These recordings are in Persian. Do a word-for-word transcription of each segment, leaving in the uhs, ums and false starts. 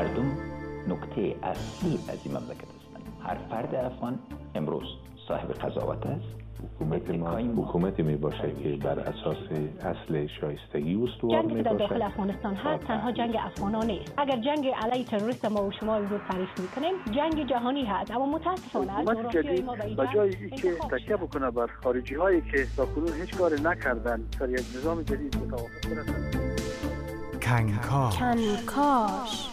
مردم نکته اصلی از این مملکت هستند. هر فرد افغان امروز صاحب قضاوت است. حکومت ما حکومتی می باشه که بر اساس اصل شایستگی استوار می باشه. جنگی که در داخل افغانستان هست تنها جنگ افغانان نیست. اگر جنگ علیه تروریست ما و شما امروز تعریف میکنیم، جنگ جهانی هست، اما متاسفانه جغرافیای ما به جای اینکه تکیه بکنه بر خارجی هایی که تاکنون هیچ کاری نکردن در یک نظام جدید متوافق کنند. کنکاش کنکاش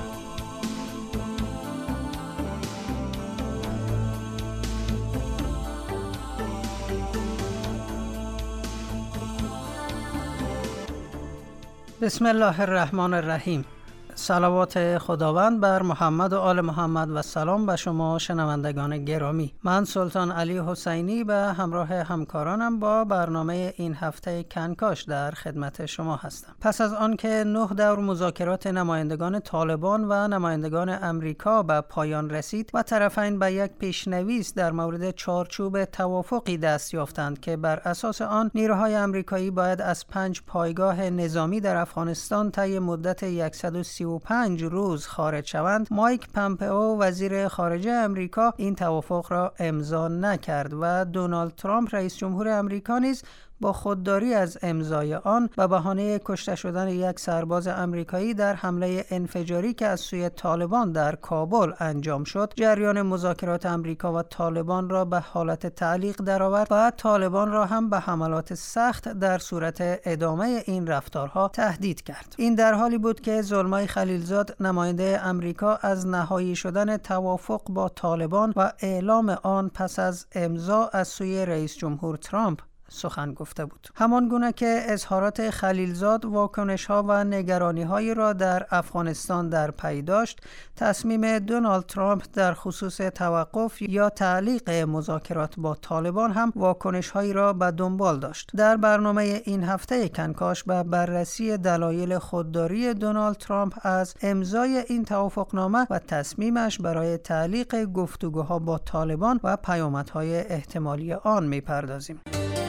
بسم الله الرحمن الرحیم. صلوات خداوند بر محمد و آل محمد و سلام به شما شنوندگان گرامی. من سلطان علی حسینی به همراه همکارانم با برنامه این هفته کنکاش در خدمت شما هستم. پس از آن که نه دور مذاکرات نمایندگان طالبان و نمایندگان امریکا به پایان رسید و طرفین به یک پیشنویس در مورد چارچوب توافقی دست یافتند که بر اساس آن نیروهای امریکایی باید از پنج پایگاه نظامی در افغانستان طی مدت صد و سی و پنج روز خارج شوند، مایک پامپئو وزیر خارجه امریکا این توافق را امضا نکرد و دونالد ترامپ رئیس جمهور امریکا نیز با خودداری از امضای آن و بهانه کشته شدن یک سرباز امریکایی در حمله انفجاری که از سوی طالبان در کابل انجام شد، جریان مذاکرات امریکا و طالبان را به حالت تعلیق درآورد و طالبان را هم به حملات سخت در صورت ادامه این رفتارها تهدید کرد. این در حالی بود که زلمای خلیلزاد نماینده امریکا از نهایی شدن توافق با طالبان و اعلام آن پس از امضا از سوی رئیس جمهور ترامپ سخن گفته بود. همان گونه که اظهارات خلیلزاد واکنش‌ها و نگرانی‌هایی را در افغانستان در پی داشت، تصمیم دونالد ترامپ در خصوص توقف یا تعلیق مذاکرات با طالبان هم واکنش‌هایی را به دنبال داشت. در برنامه این هفته کنکاش به بررسی دلایل خودداری دونالد ترامپ از امضای این توافقنامه و تصمیمش برای تعلیق گفتگوها با طالبان و پیامدهای احتمالی آن می‌پردازیم.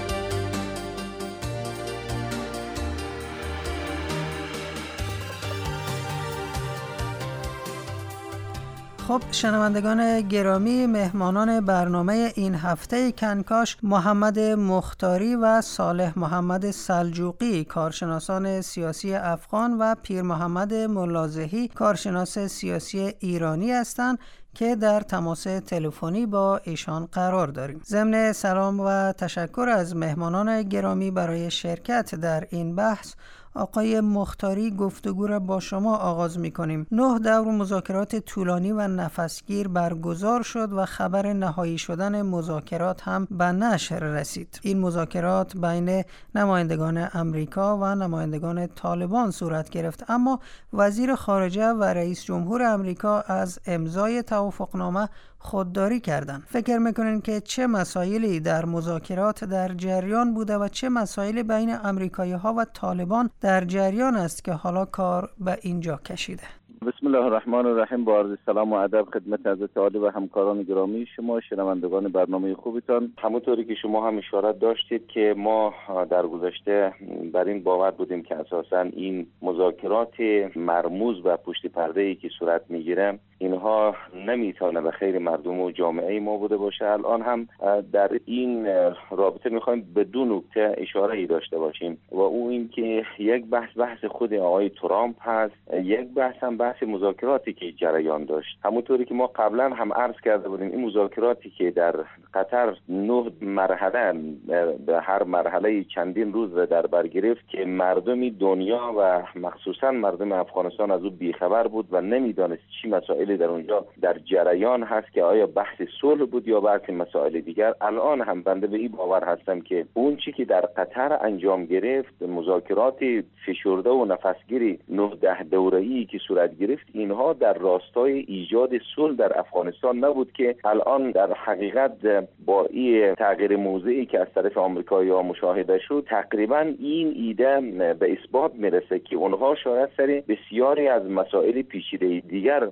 خب شنوندگان گرامی، مهمانان برنامه این هفته کنکاش محمد مختاری و صالح محمد سلجوقی، کارشناسان سیاسی افغان، و پیر محمد ملازحی، کارشناس سیاسی ایرانی هستند که در تماس تلفنی با ایشان قرار داریم. ضمن سلام و تشکر از مهمانان گرامی برای شرکت در این بحث، آقای مختاری گفتگو را با شما آغاز می کنیم. نه دور مذاکرات طولانی و نفسگیر برگزار شد و خبر نهایی شدن مذاکرات هم به نشر رسید. این مذاکرات بین نمایندگان امریکا و نمایندگان طالبان صورت گرفت، اما وزیر خارجه و رئیس جمهور امریکا از امضای توافقنامه خودداری کردند. فکر میکنین که چه مسائلی در مذاکرات در جریان بوده و چه مسائلی بین امریکایی ها و طالبان در جریان است که حالا کار به اینجا کشیده؟ بسم الله الرحمن الرحیم. با عرض سلام و ادب خدمت حضرت عالی و همکاران گرامی شما، شنوندگان برنامه خوبتان. همونطوری که شما هم اشارت داشتید که ما در گذشته بر این باور بودیم که اساساً این مذاکرات مرموز و پشت پرده‌ای که صورت میگیره اینها نمیتونه به خیر مردم و جامعه ما بوده باشه. الان هم در این رابطه میخوایم به دو نکته اشاره ای داشته باشیم و اون این که یک بحث بحث خود آقای ترامپ هست، یک بحث هم بحث مذاکراتی که جریان داشت. همونطوری که ما قبلا هم عرض کرده بودیم، این مذاکراتی که در قطر نه مرحله به هر مرحله چندین روز در بر گرفت که مردم دنیا و مخصوصا مردم افغانستان از او بیخبر بود و نمیدانست چی مسائلی در اونجا در جریان هست که آیا بحث صلح بود یا بحث مسائل دیگر. الان هم بنده به این باور هستم که اون چی که در قطر انجام گرفت، مذاکرات فشرده و نفسگیری نه ده دوره‌ای که صورت گرفت، اینها در راستای ایجاد صلح در افغانستان نبود که الان در حقیقت با این تغییر موضعی که از طرف آمریکایی‌ها مشاهده شد، تقریبا این ایده به اثبات میرسه که اونها شاید سر بسیاری از مسائل پیچیده دیگر گفتگو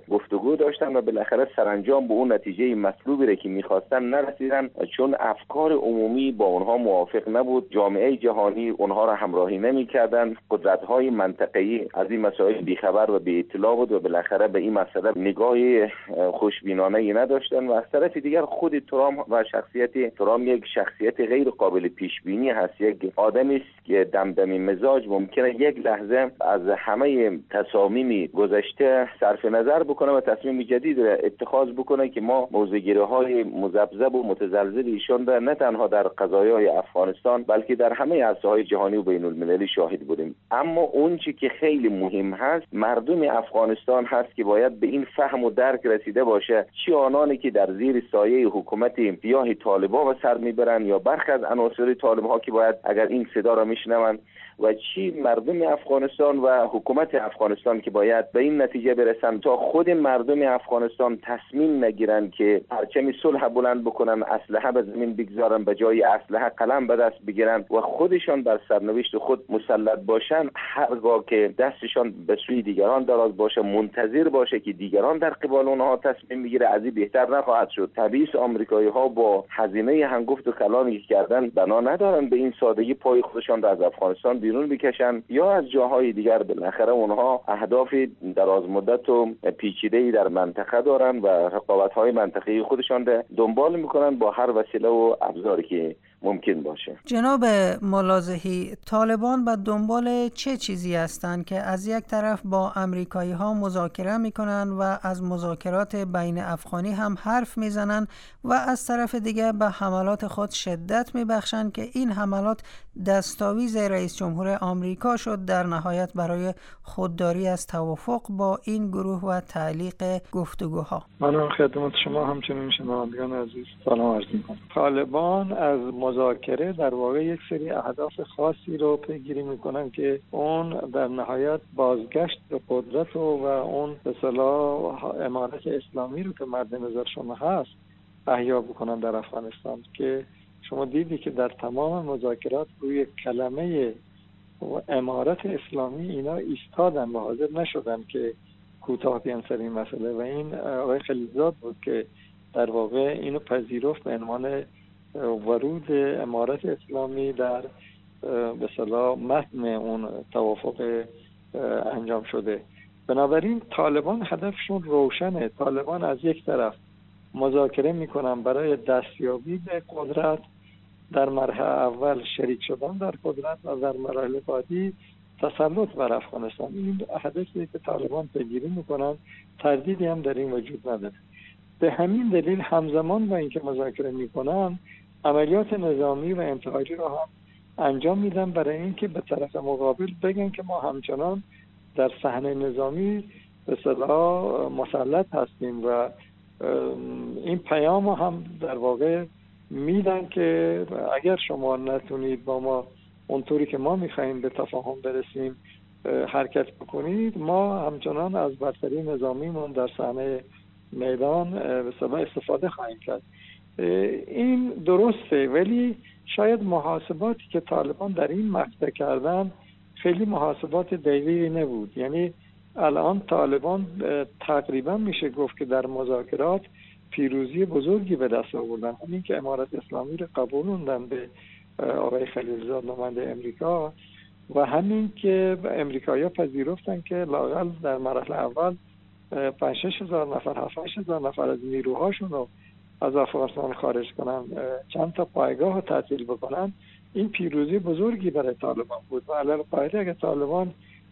گفتگو داشتن و بالاخره سرانجام به اون نتیجه مطلوبی را که می‌خواستن نرسیدن، چون افکار عمومی با اونها موافق نبود. جامعه جهانی اونها را همراهی نمی‌کردند. قدرت‌های منطقه‌ای از این مسائل بیخبر و بی اطلاع بود و بالاخره به این مسئله نگاه خوشبینانه‌ای نداشتن. و از طرف دیگر خود ترامپ و شخصیت ترامپ یک شخصیت غیر قابل پیش بینی هست. یک آدمی است که دمدمی مزاج، ممکنه یک لحظه از همه تصامیم گذشته صرف نظر بکنه و تصمیم جدید را اتخاذ بکنه که ما موضع‌گیری‌های مذبذب و متزلزل ایشان را نه تنها در قضایای افغانستان بلکه در همه عرصه‌های جهانی و بین‌المللی شاهد بودیم. اما اون چی که خیلی مهم هست، مردم افغانستان هست که باید به این فهم و درک رسیده باشه، چی آنانی که در زیر سایه حکومت سیاه طالبان به سر میبرن یا برخی از عناصر طالب‌ها که باید اگر این صدا را میشنون، و چی مردم افغانستان و حکومت افغانستان که باید به این نتیجه برسن تا خود مردم افغانستان تصمیم نگیرن که پرچم صلح بلند بکنن، اسلحه به زمین بگذارن، به جای اسلحه قلم به دست بگیرن و خودشان بر سرنوشت خود مسلط باشن. هرگاه که دستشان به سوی دیگران دراز باشه، منتظر باشه که دیگران در قبال اونها تصمیم بگیره، از این بهتر نخواهد شد. طبیعی آمریکایی ها با هزینه هنگفت و کلانی که کردن بنا ندارن به این سادگی پای خودشان را از افغانستان بیرون بکشن یا از جاهای دیگر. بالاخره اونها اهداف دراز مدت و پیچیده‌ای در منطقه دارن و رقابت‌های منطقه‌ای خودشان را دنبال میکنن با هر وسیله و ابزاری که ممکن باشه. جناب ملاذحی، طالبان به دنبال چه چیزی هستند که از یک طرف با امریکایی ها مذاکره میکنن و از مذاکرات بین افغانی هم حرف میزنن و از طرف دیگه به حملات خود شدت میبخشند که این حملات دستاویز رئیس جمهور آمریکا شد در نهایت برای خودداری از توافق با این گروه و تعلیق گفتگوها؟ من خدمت شما همچنین شنوندگان عزیز سلام عرض میکنم. طالبان از مذاکره در واقع یک سری اهداف خاصی رو پیگیری میکنن که اون در نهایت بازگشت به قدرت و, و اون به اصطلاح امارت اسلامی رو که مد نظر شما هست احیا بکنن در افغانستان. که شما دیدی که در تمام مذاکرات روی کلمه امارت اسلامی اینا ایستادن و حاضر نشدن که کوتاه بیان سر این مسئله و این آقای خلیلزاد بود که در واقع اینو پذیرفت به عنوان ورود امارت اسلامی در به اصطلاح متن اون توافق انجام شده. بنابراین طالبان هدفشون روشنه. طالبان از یک طرف مذاکره میکنن برای دستیابی به قدرت، در مرحله اول شریک شدن در قدرت و در مرحله بعدی تسلط بر افغانستان. این هدفی که طالبان پیگیری میکنن، تردیدی هم در این وجود نداره. به همین دلیل همزمان با اینکه مذاکره میکنن عملیات نظامی و انتحاری رو هم انجام میدن برای اینکه به طرف مقابل بگن که ما همچنان در صحنه نظامی به اصطلاح مسلط هستیم و این پیام هم در واقع میدن که اگر شما نتونید با ما اونطوری که ما میخواییم به تفاهم برسیم حرکت بکنید، ما همچنان از برتری نظامیمون در صحنه میدان به اصطلاح استفاده خواهیم کرد. این درسته، ولی شاید محاسباتی که طالبان در این مقطع کردن خیلی محاسبات دقیقی نبود. یعنی الان طالبان تقریبا میشه گفت که در مذاکرات پیروزی بزرگی به دست آوردن. همین که امارت اسلامی رو قبولوندن به آقای خلیلزاد نماینده امریکا و همین که امریکایی‌ها پذیرفتن که لااقل در مرحله اول پنج شش هزار نفر هفت هشت هزار نفر از نیروهاشون رو از افغانستان خارج کنن، چند تا پایگاه رو تعطیل بکنن. این پیروزی بزرگی برای طالبان بود و علاوه بر اگه طالبان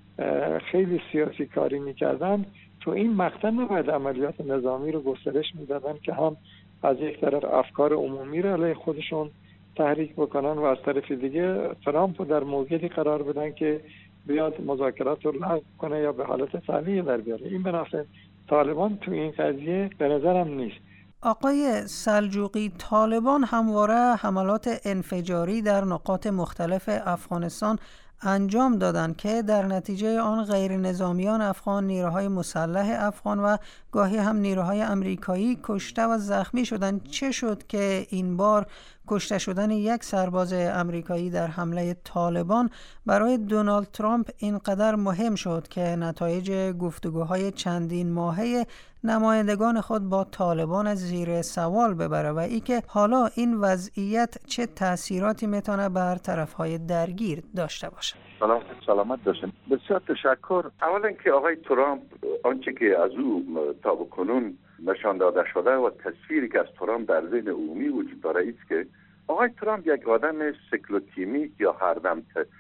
خیلی سیاسی کاری میکردن تو این مقطع نباید عملیات نظامی رو گسترش میدادن که هم از یک طرف افکار عمومی رو علیه خودشون تحریک بکنن و از طرف دیگه ترامپ رو در موقعی قرار بدن که بیاد مذاکرات رو لغو کنه یا به حالت تعلیه در بیاره. این بنابراین طالبان تو این قضیه به نظرم نیست. آقای سلجوقی، طالبان همواره حملات انفجاری در نقاط مختلف افغانستان انجام دادند که در نتیجه آن غیر نظامیان افغان، نیروهای مسلح افغان و گاهی هم نیروهای امریکایی کشته و زخمی شدند. چه شد که این بار کشته شدن یک سرباز امریکایی در حمله طالبان برای دونالد ترامپ اینقدر مهم شد که نتایج گفتگوهای چندین ماهه نمایندگان خود با طالبان از زیر سوال ببره و ای که حالا این وضعیت چه تأثیراتی میتونه بر طرفهای درگیر داشته باشه. سلام سلامت باشین. بسیار تشکر. اولا که آقای ترامپ آنچه که از او تا بکنون نشان داده شده و تصویری که از ترامپ در ذهن عمومی وجود داره است که آقای ترامپ یک آدم سیکلوتیمیک یا هردم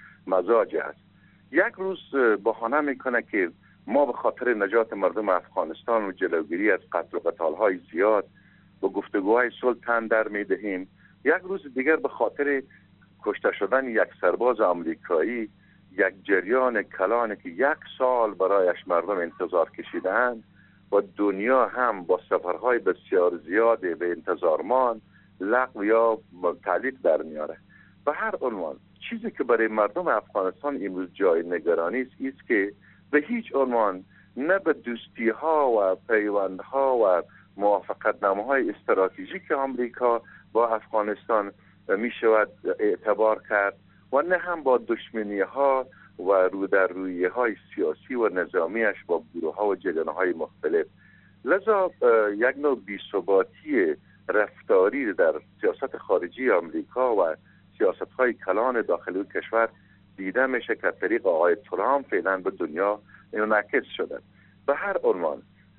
مزاج است. یک روز بهانه میکنه که ما به خاطر نجات مردم افغانستان و جلوگیری از قتل و قتال‌های زیاد و گفتگوهای صلح تن در میدهیم. یک روز دیگر به خاطر کشته شدن یک سرباز آمریکایی، یک جریان کلانی که یک سال برایش مردم انتظار کشیدند و دنیا هم با سفرهای بسیار زیاد به انتظارمان لغو یا تعلیق در میاره. به هر عنوان چیزی که برای مردم افغانستان امروز جای نگرانی است است که به هیچ عنوان نه به دوستی ها و پیوندها و موافقتنامه‌های استراتژیک آمریکا با افغانستان می شود اعتبار کرد و نه هم با دشمنی ها و رو در رویه های سیاسی و نظامیش با گروه ها و جریان های مختلف. لذا یک نوع بی‌ثباتی رفتاری در سیاست خارجی آمریکا و سیاست های کلان داخلی کشور دیده میشه که طریق آقای ترامپ فعلا به دنیا منعکس شده. به هر عنوان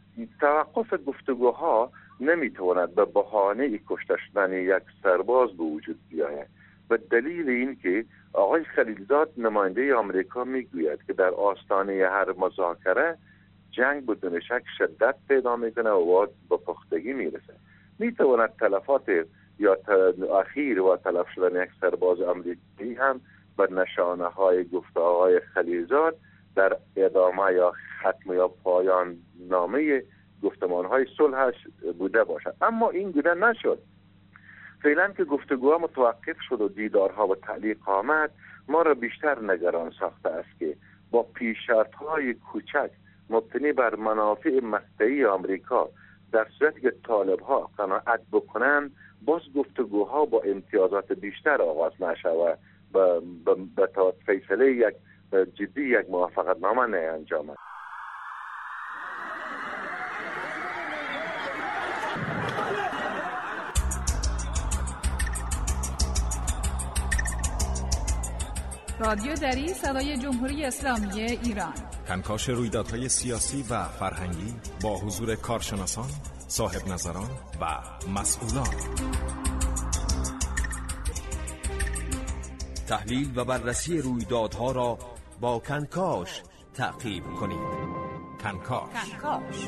توقف گفتگوها نمیتواند به بهانه کشته شدن یک سرباز به وجود بیاید. به دلیل این که آقای خلیلزاد نماینده آمریکا میگوید که در آستانه هر مذاکره جنگ بدون شک شدت پیدا میکنه و به پختگی میرسه. میتواند تلفات یا اخیر و تلف شدن یک سرباز آمریکایی هم به نشانه های گفته آقای خلیلزاد در ادامه یا ختم یا پایان نامه گفتمان های صلحش بوده باشد. اما این بوده نشد. فعلا که گفتگوها متوقف شد و دیدارها و تعلیق آمد، ما را بیشتر نگران ساخته است که با پیش‌شرط های کوچک مبتنی بر منافع مقطعی آمریکا در صورتی که طالب ها قناعت بکنند باز گفتگوها با امتیازات بیشتر آغاز نشود و به تا فیصله یک جدی یک موافقت نامه نیانجامد. رادیو دری صدای جمهوری اسلامی ایران. کنکاش رویدادهای سیاسی و فرهنگی با حضور کارشناسان، صاحب نظران و مسئولان. تحلیل و بررسی رویدادها را با کنکاش تعقیب کنید. کنکاش. کنکاش.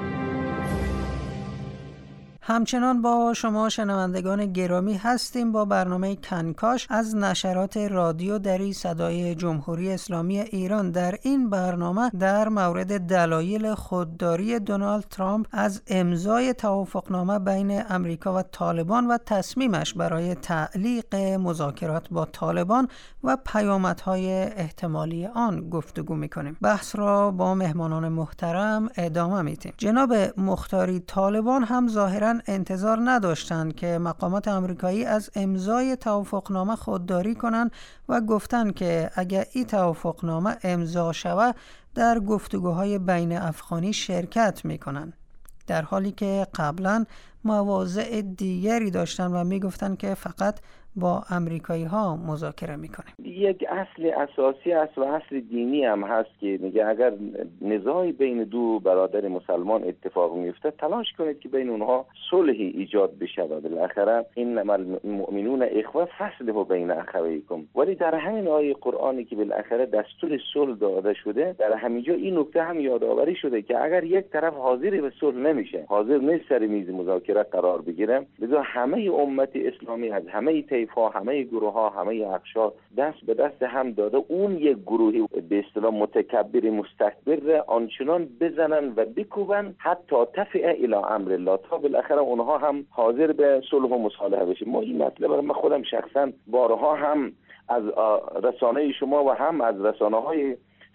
همچنان با شما شنوندگان گرامی هستیم با برنامه کنکاش از نشرات رادیو دری صدای جمهوری اسلامی ایران. در این برنامه در مورد دلایل خودداری دونالد ترامپ از امضای توافقنامه بین امریکا و طالبان و تصمیمش برای تعلیق مذاکرات با طالبان و پیامدهای احتمالی آن گفتگو می‌کنیم. بحث را با مهمانان محترم ادامه میدیم. جناب مختاری، طالبان هم ظاهراً انتظار نداشتند که مقامات آمریکایی از امضای توافقنامه خودداری کنند و گفتند که اگر این توافقنامه امضا شود در گفتگوهای بین افغانی شرکت میکنند، در حالی که قبلا مواضع دیگری داشتن و میگفتن که فقط با امریکایی ها مذاکره میکنه. یک اصل اساسی است و اصل دینی هم هست که میگه اگر نزاعی بین دو برادر مسلمان اتفاق میفته تلاش کنید که بین اونها صلحی ایجاد بشه و بالاخره انما المؤمنون اخوه فاصلحوا بین اخویکم. ولی در همین آیه قرآنی که بالاخره دستور صلح داده شده، در همینجا این نکته هم یادآوری شده که اگر یک طرف حاضر به صلح نمیشه، حاضر نیست سر میز مذاکره قرار بگیره، لذا همه امت اسلامی از همه ها، همه گروه ها، همه اقشار دست به دست هم داده اون یک گروهی به اصطلاح متکبر مستکبر آنچنان بزنن و بکوبن حتی تفع الی امر الله تا بالاخره اونها هم حاضر به صلح و مصالحه بشه. ما این مطلب رو من خودم شخصا بارها هم از رسانه شما و هم از رسانه های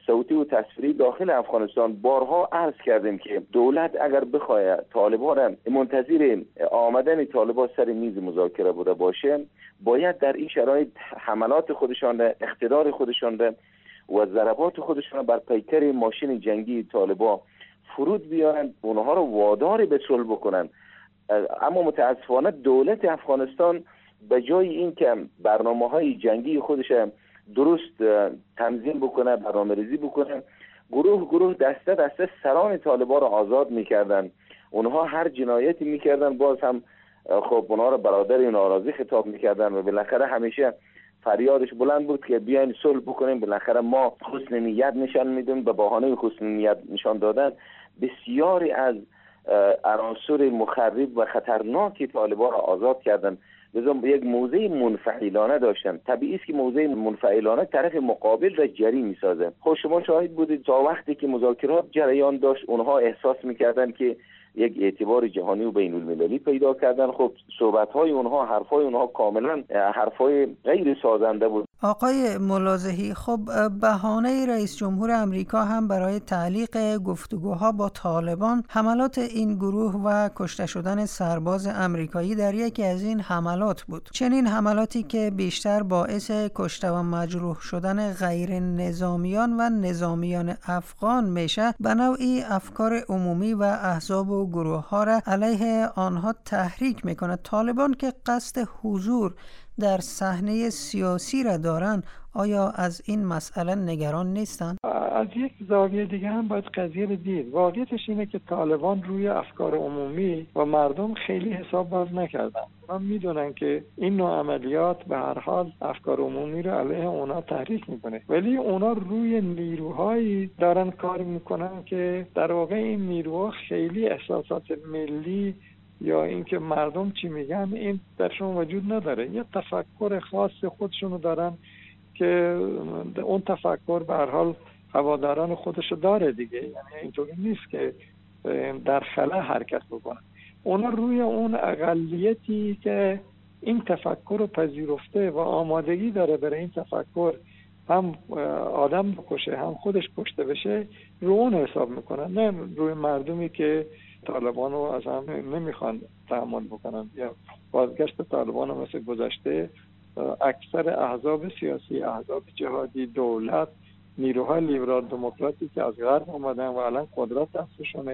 صوتی و تصویری داخل افغانستان بارها عرض کردیم که دولت اگر بخواهد طالبان منتظر آمدن طالبان سر میز مذاکره بوده باشه، باید در این شرایط حملات خودشان را، اقتدار خودشان را و ضربات خودشان را بر پیکر ماشین جنگی طالبان فرود بیارن، اونها رو وادار به صلح بکنن. اما متاسفانه دولت افغانستان به جای این که برنامه‌های جنگی خودش درست تنظیم بکنه، برنامه‌ریزی بکنه، گروه گروه دسته دسته سران طالبان را آزاد میکردن. اونها هر جنایتی میکردن باز هم خب اونها را برادر ناراضی خطاب میکردن و بالاخره همیشه فریادش بلند بود که بیاین صلح بکنیم. بالاخره ما حسن نیت نشان میدیم. به بهانه حسن نیت نشان دادن بسیاری از عناصر مخرب و خطرناکی طالبان را آزاد کردن. لذا یک موضع منفعلانه داشتن. طبیعی است که موضع منفعلانه طرف مقابل را جری میسازه. خب شما شاهد بودید تا وقتی که مذاکرات جریان داشت اونها احساس میکردن که یک اعتبار جهانی و بین المللی پیدا کردن. خب صحبت‌های اونها، حرفای اونها کاملا حرفای غیر سازنده بود. آقای ملاذحی، خب بهانه رئیس جمهور امریکا هم برای تعلیق گفتگوها با طالبان حملات این گروه و کشته شدن سرباز امریکایی در یکی از این حملات بود. چنین حملاتی که بیشتر باعث کشته و مجروح شدن غیر نظامیان و نظامیان افغان میشه، به نوعی افکار عمومی و احزاب و گروه ها را علیه آنها تحریک میکنه. طالبان که قصد حضور در صحنه سیاسی را دارن، آیا از این مسئله نگران نیستن؟ از یک زاویه دیگه هم باید قضیه رو دید. واقعیتش اینه که طالبان روی افکار عمومی و مردم خیلی حساب باز نکردن. من میدونن که این نوع عملیات به هر حال افکار عمومی رو علیه اونا تحریک میکنه، ولی اونا روی نیروهایی دارن کار میکنن که در واقع این نیروها خیلی احساسات ملی یا اینکه مردم چی میگن این درشون وجود نداره. یه تفکر خاص خودشونو دارن که اون تفکر به هر حال هواداران خودشو داره دیگه. یعنی اینطوری نیست که در خلا حرکت بکنن. اونا روی اون اقلیتی که این تفکر رو پذیرفته و آمادگی داره برای این تفکر هم آدم بکشه هم خودش کشته بشه، رو اون حساب میکنن، نه روی مردمی که طالبان رو از هم نمیخوان تحمل بکنن. یا بازگشت طالبان رو مثل گذشته اکثر احزاب سیاسی، احزاب جهادی، دولت، نیروهای لیبرال دموکراتی که از غرب اومدن و الان قدرت دستشونه،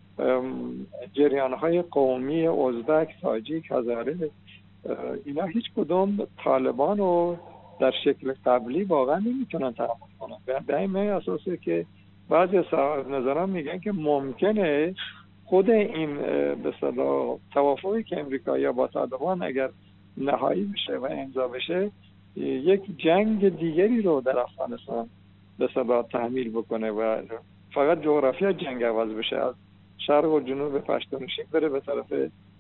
جریانهای قومی ازبک، تاجیک، هزاره، اینا هیچ کدوم طالبان رو در شکل قبلی واقعا نمیتونن تحمل کنن. به این اساسه که بعضی از نظران میگن که ممکنه خود این به اصطلاح توافقی که امریکایی‌ها با طالبان اگر نهایی بشه و امضا بشه، یک جنگ دیگری رو در افغانستان به اصطلاح تحمیل بکنه و فقط جغرافیا جنگ عوض بشه، از شرق و جنوب پشتونشی بره به طرف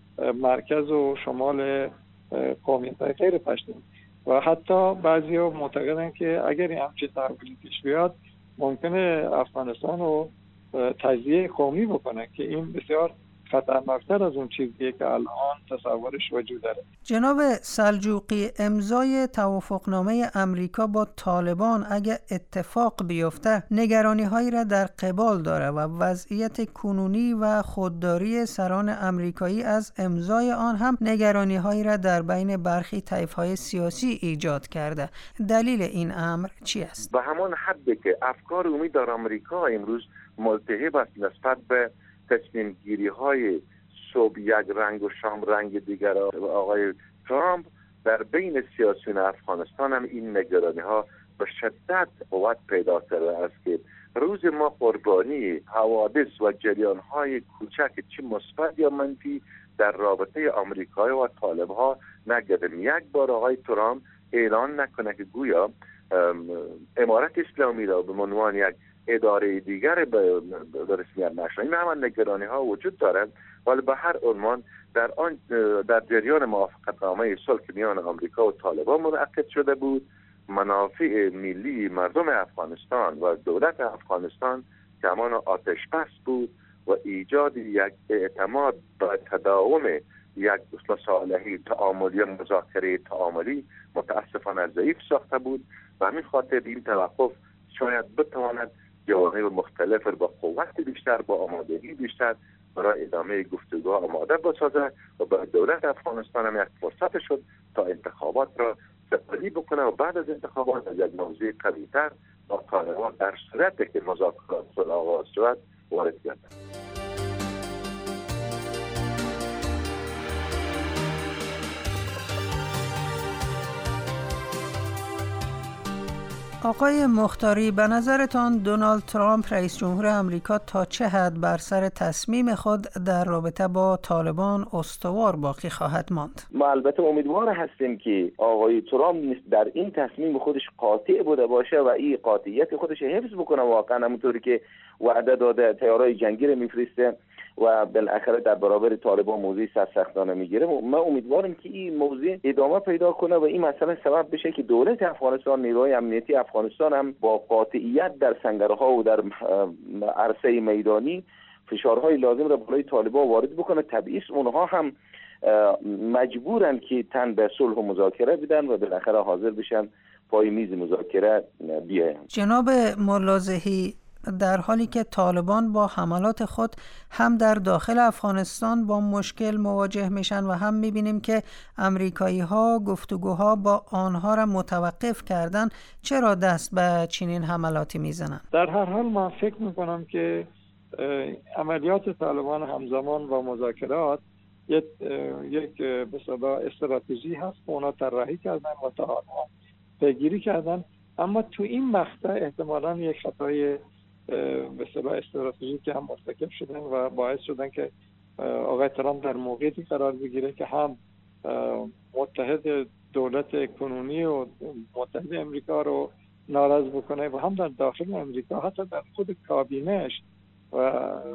مرکز و شمال قومیت‌های غیر پشتون. و حتی بعضی‌ها معتقدن که اگر این همچین تحولی پیش بیاد ممکنه افغانستان رو تجزیه قومی بکنه که این بسیار خطرناکتر از اون چیزیه که الان تصورش وجود داره. جناب سلجوقی، امضای توافقنامه امریکا با طالبان اگر اتفاق بیفته نگرانی هایی را در قبال داره و وضعیت کنونی و خودداری سران امریکایی از امضای آن هم نگرانی هایی را در بین برخی طیف های سیاسی ایجاد کرده. دلیل این امر چی است؟ به همان حدی که افکار عمومی در آمریکا امروز ملتهب است نسبت به تصمیم گیری های صبح یک رنگ و شام رنگ دیگر آقای ترامپ، در بین سیاسیون افغانستان هم این نگرانی ها به شدت قوت پیدا کرده است که روز ما قربانی حوادث و جریان های کوچک چه مثبت یا منفی در رابطه آمریکایی و طالب ها نگردیم. یک بار آقای ترامپ اعلان نکنه که گویا امارت اسلامی را به عنوان یک اداره دیگر به رسمیت نشناسه. این همه نگرانی ها وجود دارد، ولی به هر عنوان در آن در جریان موافقتنامه صلح میان آمریکا و طالبان منعقد شده بود، منافع ملی مردم افغانستان و دولت افغانستان که همان آتش بس بود و ایجاد یک اعتماد به تداوم یک مصالحه تعاملی مذاکره تعاملی متاسفانه ضعیف ساخته بود و همین خاطر این توقف شاید بتواند جوانب مختلف با قوت بیشتر، با آمادگی بیشتر برای ادامه گفتگو آماده بسازه و برای دولت افغانستان هم یک فرصت شد تا انتخابات را سپری بکنه و بعد از انتخابات از یک موضوع قوی‌تر با طالبان در صورتی که مذاکرات صلح آغاز شود وارد گردد. آقای مختاری، به نظرتان دونالد ترامپ رئیس جمهور آمریکا تا چه حد بر سر تصمیم خود در رابطه با طالبان استوار باقی خواهد ماند؟ ما البته امیدوار هستیم که آقای ترامپ در این تصمیم خودش قاطع بوده باشه و این قاطعیت خودش حفظ بکنه، واقعا همونطوری که وعده داده طیارهای جنگی رو میفرسته و بالاخره در برابر طالبان موضوع سرسختانه میگیره. ما امیدواریم که این موضوع ادامه پیدا کنه و این مسئله سبب بشه که دولت افغانستان، نیروهای امنیتی افغانستان هم با قاطعیت در سنگرها و در عرصه میدانی فشارهای لازم را برای طالبان وارد بکنه. طبیعی است اونها هم مجبورن که تن به صلح و مذاکره بدن و بالاخره حاضر بشن پای میز مذاکره بیاین. جناب ملازحی، در حالی که طالبان با حملات خود هم در داخل افغانستان با مشکل مواجه میشن و هم میبینیم که امریکایی ها گفتگوها با آنها را متوقف کردن، چرا دست به چنین حملاتی میزنن؟ در هر حال من فکر میکنم که عملیات طالبان همزمان با مذاکرات یک یک به اصطلاح استراتژی هست که اونا طراحی کردن و تا حالا پیگیری کردن، اما تو این مقطع احتمالاً یک خطای به اصطلاح استراتژیک که هم مرتکب شدن و باعث شدن که آقای ترامپ در موقعیتی قرار بگیره که هم متحد دولت کنونی و متحد امریکا رو ناراض بکنه و هم در داخل امریکا حتی در خود کابینهش و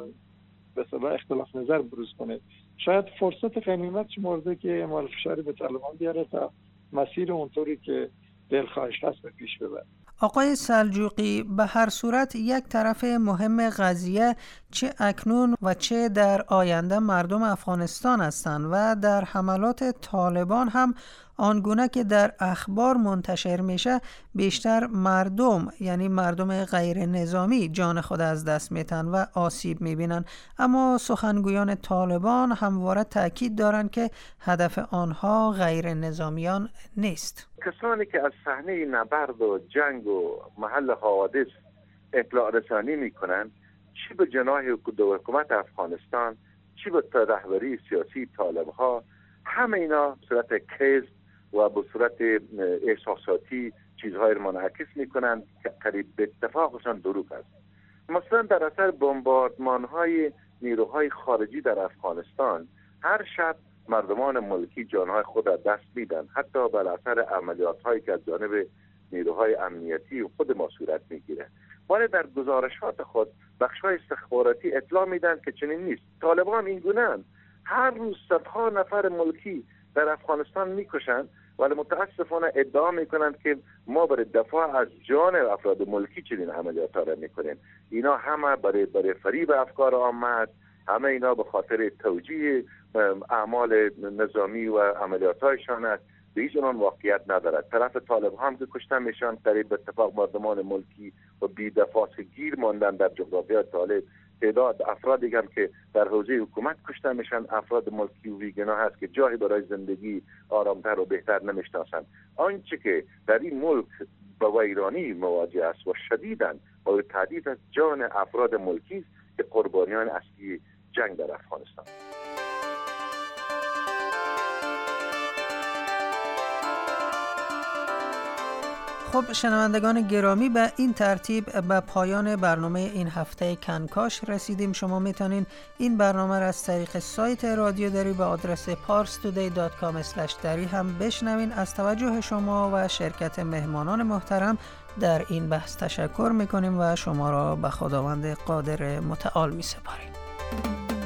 به اصطلاح اختلاف نظر بروز کنه. شاید فرصت غنیمت شمرده که اعمال فشاری به طالبان بیاره تا مسیر اونطوری که دلخواهش هست به پیش ببره. آقای سلجوقی، به هر صورت یک طرف مهم قضیه چه اکنون و چه در آینده مردم افغانستان هستند و در حملات طالبان هم آنگونه که در اخبار منتشر میشه بیشتر مردم، یعنی مردم غیر نظامی جان خود از دست میتن و آسیب میبینن، اما سخنگویان طالبان همواره تاکید دارن که هدف آنها غیر نظامیان نیست. کسانی که از صحنه نبرد و جنگ و محل حوادث اطلاع رسانی میکنن، چی به جناح حکومت افغانستان، چی به رهبری سیاسی طالبها، همه اینا به صورت کذب و به صورت احساساتی چیزهای رو منعکس میکنن که قریب به اتفاقشان دروغ است. مثلا در اثر بمباردمان‌های نیروهای خارجی در افغانستان هر شب مردمان ملکی جانهای خود را دست میدن، حتی بر اثر عملیات‌هایی که از جانب نیروهای امنیتی و خود ما صورت میگیره. ولی در گزارشات خود بخش‌های استخباراتی اطلاع میدن که چنین نیست. طالبان این گونه‌اند، هر روز صدها نفر ملکی در افغانستان میکشند، ولی متاسفانه ادعا میکنند که ما برای دفاع از جان افراد ملکی چنین عملیات‌ها را میکنیم. اینا همه برای برای فریب افکار عامه است، همه اینا به خاطر توجیه اعمال نظامی و عملیات‌هایشان است. به هیچ عنوان واقعیت ندارد. طرف طالب هم که کشته میشن قریب به اتفاق مردمان ملکی و بی دفاع گیر ماندن در جغرافیای طالب. تعداد افرادی هم که در حوزه حکومت کشته میشن افراد ملکی و بیگناه هست که جایی برای زندگی آرامتر و بهتر نمیشناسند. آنچه که در این ملک با ویرانی مواجه است و شدیداً با تهدید از جان افراد ملکی است که قربانیان اصلی جنگ در افغانستان. خب شنوندگان گرامی، به این ترتیب به پایان برنامه این هفته کنکاش رسیدیم. شما میتونین این برنامه را از طریق سایت رادیو دری به آدرس پارس تودی دات کام اسلش دری هم بشنوین. از توجه شما و شرکت مهمانان محترم در این بحث تشکر میکنیم و شما را به خداوند قادر متعال میسپاریم.